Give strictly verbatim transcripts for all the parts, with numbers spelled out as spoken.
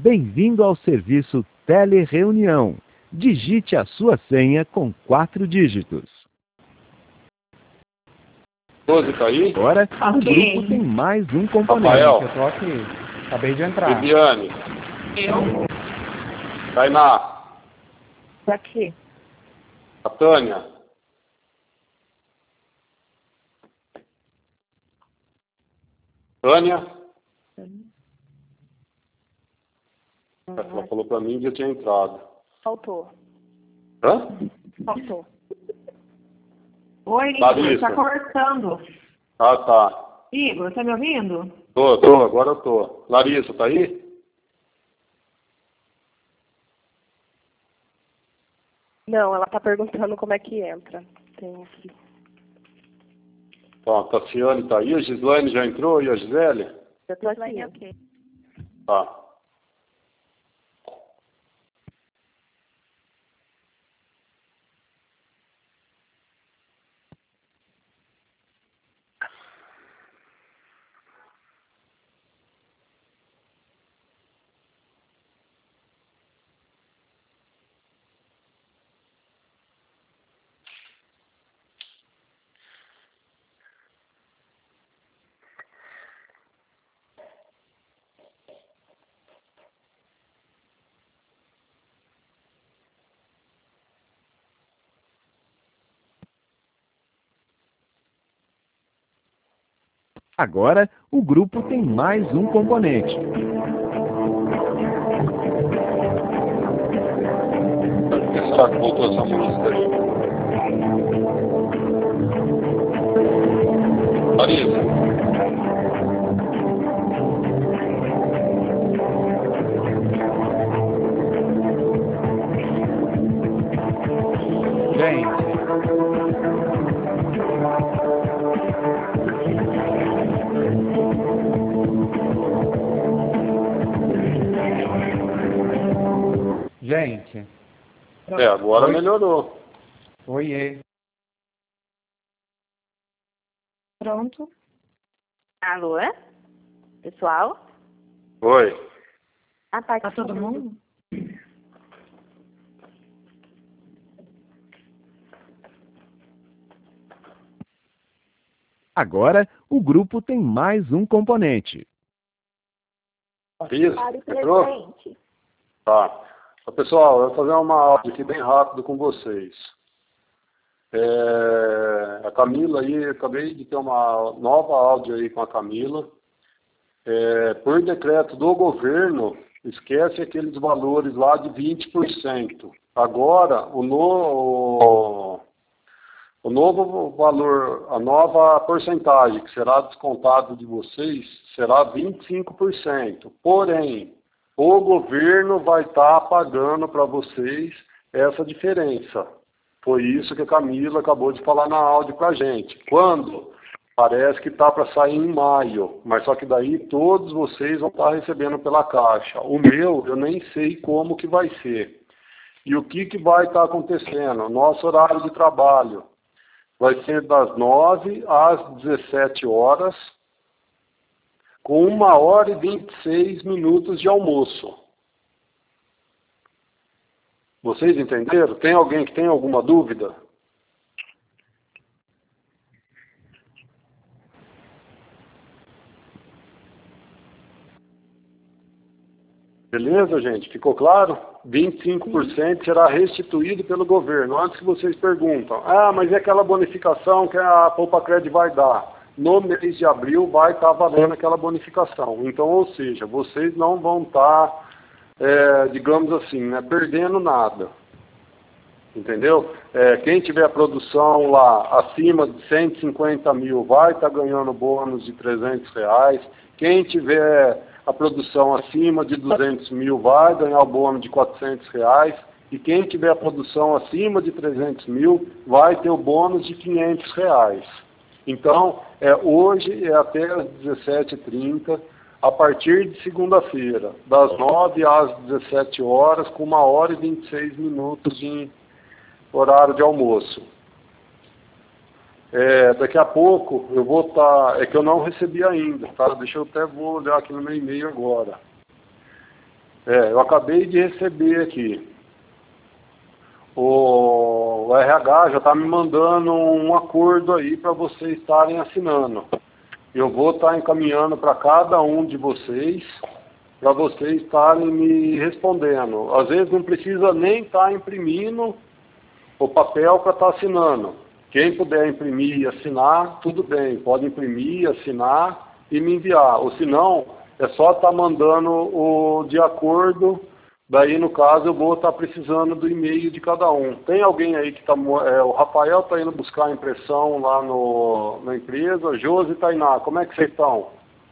Bem-vindo ao serviço Telereunião. Digite a sua senha com quatro dígitos. doze tá aí? Agora, Ok. o grupo tem mais um componente. Rafael. Eu tô aqui. Acabei de entrar. Viviane. Eu? Tainá. Tô aqui. A Tânia. Tânia. Ela falou pra mim que eu tinha entrado. Faltou. Hã? Faltou. Oi, Igor, Larissa. tá cortando. Ah, tá. Igor, tá me ouvindo? Tô, tô, agora eu tô. Larissa, tá aí? Não, ela tá perguntando como é que entra. Tem aqui. Tá, a Tassiane tá aí, a Gislaine já entrou e a Gisele? Eu tô aqui. Ok. Tá. Agora, o grupo tem mais um componente. Será que voltou essa música aí? Larissa. Gente, gente, É, agora Oi. melhorou. oiê. Pronto. Alô? Pessoal? Oi. A parte Tá todo mundo? Agora, o grupo tem mais um componente. Larissa, entrou? Tá. Ó, pessoal, eu vou fazer uma aula aqui bem rápido com vocês. É, a Camila aí, eu acabei de ter uma nova áudio aí com a Camila. É, por decreto do governo, esquece aqueles valores lá de vinte por cento. Agora, o, no, o novo valor, a nova porcentagem que será descontado de vocês será vinte e cinco por cento. Porém, o governo vai estar pagando para vocês essa diferença. Foi isso que a Camila acabou de falar na áudio para a gente. Quando? Parece que está para sair em maio, mas só que daí todos vocês vão estar recebendo pela Caixa. O meu, eu nem sei como que vai ser. E o que, que vai estar acontecendo? Nosso horário de trabalho vai ser das nove às dezessete horas, com uma hora e vinte e seis minutos de almoço. Vocês entenderam? Tem alguém que tem alguma dúvida? Beleza, gente? Ficou claro? vinte e cinco por cento será restituído pelo governo. Antes que vocês perguntam, ah, mas e aquela bonificação que a Poupa Cred vai dar? No mês de abril vai estar valendo aquela bonificação. Então, ou seja, vocês não vão estar, é, digamos assim, né, perdendo nada. Entendeu? É, quem tiver produção lá acima de cento e cinquenta mil vai estar ganhando bônus de trezentos reais. Quem tiver a produção acima de duzentos mil vai ganhar o bônus de quatrocentos reais. E quem tiver a produção acima de trezentos mil vai ter o bônus de quinhentos reais. Então, é, hoje é até às dezessete e trinta, a partir de segunda-feira, das nove às dezessete horas, com uma hora e vinte e seis minutos de horário de almoço. É, daqui a pouco eu vou estar... É que eu não recebi ainda, tá? Deixa eu até vou olhar aqui no meu e-mail agora. É, eu acabei de receber aqui. O, o R H já está me mandando um acordo aí para vocês estarem assinando. Eu vou estar encaminhando para cada um de vocês, para vocês estarem me respondendo. Às vezes não precisa nem estar imprimindo o papel para estar assinando. Quem puder imprimir e assinar, tudo bem. Pode imprimir, assinar e me enviar. Ou se não, é só estar mandando o de acordo. Daí, no caso, eu vou estar precisando do e-mail de cada um. Tem alguém aí que está... É, o Rafael está indo buscar a impressão lá no, na empresa. Josi e Tainá, como é que vocês estão?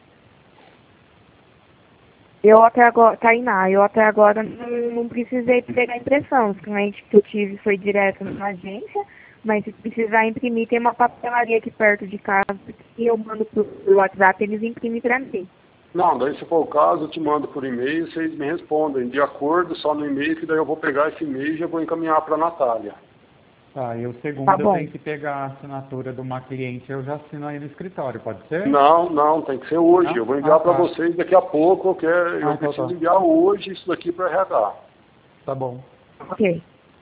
Eu até agora, Tainá, eu até agora não, não precisei pegar impressão. O cliente que eu tive foi direto na agência, mas se precisar imprimir, tem uma papelaria aqui perto de casa que eu mando pro WhatsApp, eles imprimem para mim. Não, daí se for o caso, eu te mando por e-mail, vocês me respondem de acordo, só no e-mail, que daí eu vou pegar esse e-mail e já vou encaminhar para a Natália. Tá, e o segundo Tá eu bom. tenho que pegar a assinatura de uma cliente, eu já assino aí no escritório, pode ser? Não, não, tem que ser hoje. Não? Eu vou enviar Ah, para tá. vocês daqui a pouco, eu, quero, eu Ah, então preciso tá. enviar hoje isso daqui para R H. Tá bom. Ok.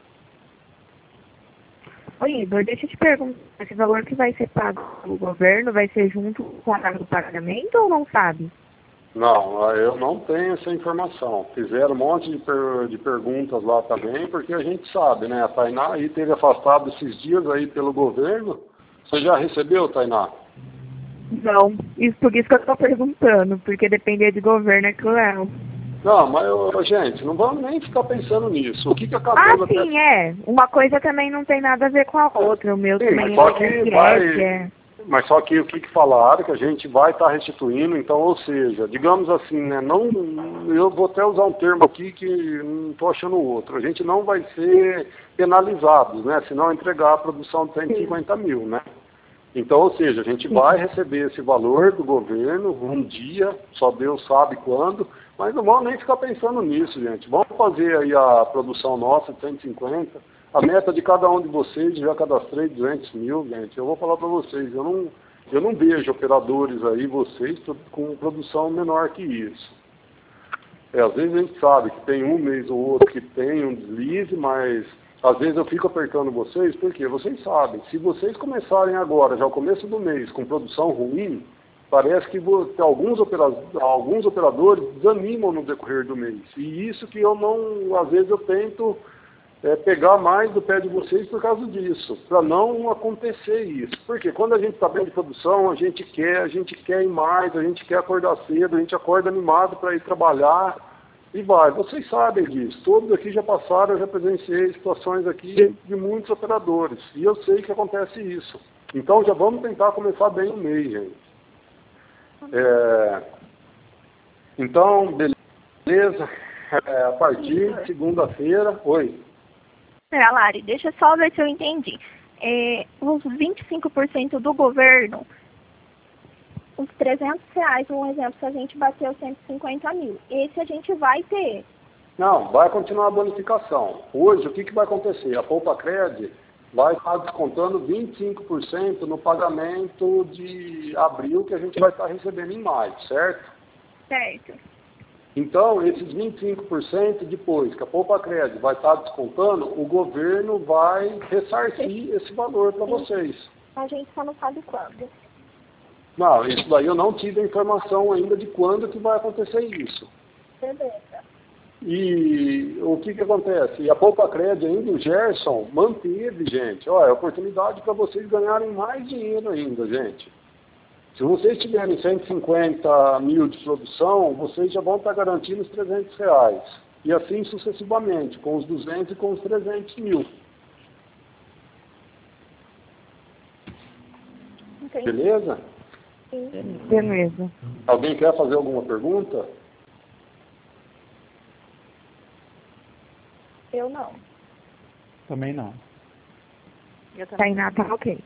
Oi, Igor, deixa eu te perguntar, esse valor que vai ser pago pelo governo vai ser junto com a carga do pagamento ou não sabe? Não, eu não tenho essa informação. Fizeram um monte de, per, de perguntas lá também, porque a gente sabe, né? A Tainá aí teve afastado esses dias aí pelo governo. Você já recebeu, Tainá? Não, isso, por isso que eu estou perguntando, porque depender de governo é cruel. Não, mas, eu, gente, não vamos nem ficar pensando nisso. O que que a Ah, Camila... sim, é. Uma coisa também não tem nada a ver com a outra. O meu Sim, também mas só é que I N S S, vai- é. Mas só que o que, que falaram, que a gente vai estar restituindo, então, ou seja, digamos assim, né, não, eu vou até usar um termo aqui que não estou achando outro, a gente não vai ser penalizados, né, se não entregar a produção de cento e cinquenta mil, né. Então, ou seja, a gente vai receber esse valor do governo um dia, só Deus sabe quando, mas não vamos nem ficar pensando nisso, gente. Vamos fazer aí a produção nossa de cento e cinquenta. A meta de cada um de vocês, já cadastrei duzentos mil, gente. Eu vou falar para vocês, eu não, eu não vejo operadores aí, vocês, com produção menor que isso. É, às vezes a gente sabe que tem um mês ou outro que tem um deslize, mas às vezes eu fico apertando vocês, porque vocês sabem, se vocês começarem agora, já ao começo do mês, com produção ruim, parece que alguns, opera alguns operadores desanimam no decorrer do mês. E isso que eu não, às vezes eu tento é, pegar mais do pé de vocês por causa disso, para não acontecer isso. Porque quando a gente está bem de produção, a gente quer, a gente quer ir mais, a gente quer acordar cedo, a gente acorda animado para ir trabalhar e vai. Vocês sabem disso, todos aqui já passaram, eu já presenciei situações aqui de muitos operadores, e eu sei que acontece isso. Então já vamos tentar começar bem o mês, gente. É, então, beleza, é, a partir de segunda-feira, oi. Pera, Lari, deixa eu só ver se eu entendi. É, os vinte e cinco por cento do governo, os trezentos reais, um exemplo, se a gente bateu cento e cinquenta mil, esse a gente vai ter. Não, vai continuar a bonificação. Hoje, o que, que vai acontecer? A Poupa Cred vai estar descontando vinte e cinco por cento no pagamento de abril que a gente vai estar recebendo em maio, certo? Certo. Então, esses vinte e cinco por cento depois que a Poupa Cred vai estar descontando, o governo vai ressarcir esse valor para vocês. A gente só não sabe quando. Não, isso daí eu não tive a informação ainda de quando que vai acontecer isso. Beleza. E o que que acontece? E a Poupa Cred ainda, o Gerson, manteve, gente. Olha, é oportunidade para vocês ganharem mais dinheiro ainda, gente. Se vocês tiverem cento e cinquenta mil de produção, vocês já vão estar garantindo os trezentos reais. E assim sucessivamente, com os duzentos e com os trezentos mil. Entendi. Beleza? Sim. Beleza. Alguém quer fazer alguma pergunta? Eu não. Também não. Eu também. Tainá tá ok.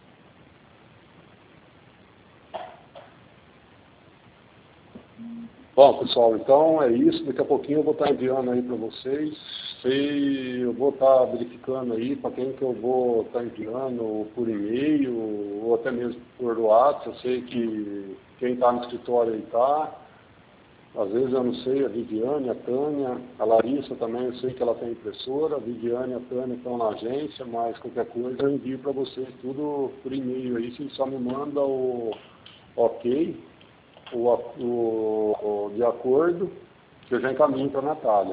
Bom, pessoal, então é isso. Daqui a pouquinho eu vou estar enviando aí para vocês. Sei, eu vou estar verificando aí para quem que eu vou estar enviando por e-mail ou até mesmo por WhatsApp. Eu sei que quem está no escritório aí está. Às vezes eu não sei, a Viviane, a Tânia, a Larissa também, eu sei que ela tem impressora, a Viviane e a Tânia estão na agência, mas qualquer coisa eu envio para vocês tudo por e-mail aí, vocês só me mandam o ok, o, o, o de acordo, que eu já encaminho para a Natália.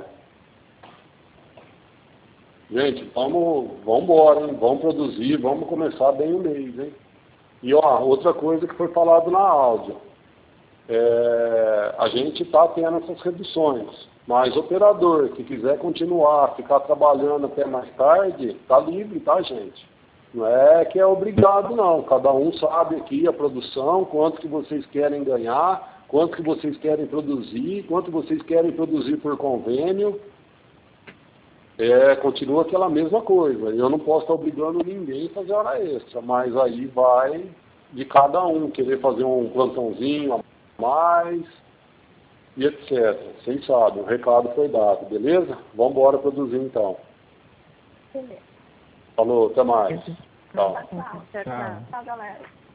Gente, vamos, vamos embora, hein? Vamos produzir, vamos começar bem o mês, hein? E ó, outra coisa que foi falado na áudio. É, a gente está tendo essas reduções, mas operador que quiser continuar, ficar trabalhando até mais tarde, está livre, tá, gente? Não é que é obrigado, não. Cada um sabe aqui a produção, quanto que vocês querem ganhar, quanto que vocês querem produzir, quanto vocês querem produzir por convênio. É, continua aquela mesma coisa. Eu não posso estar obrigando ninguém a fazer hora extra, mas aí vai de cada um querer fazer um plantãozinho mais, e etcétera. Vocês sabem, o recado foi dado, beleza? Vamos embora produzir então. Beleza. Falou, até mais. Tchau. Tchau, tchau, tchau, galera.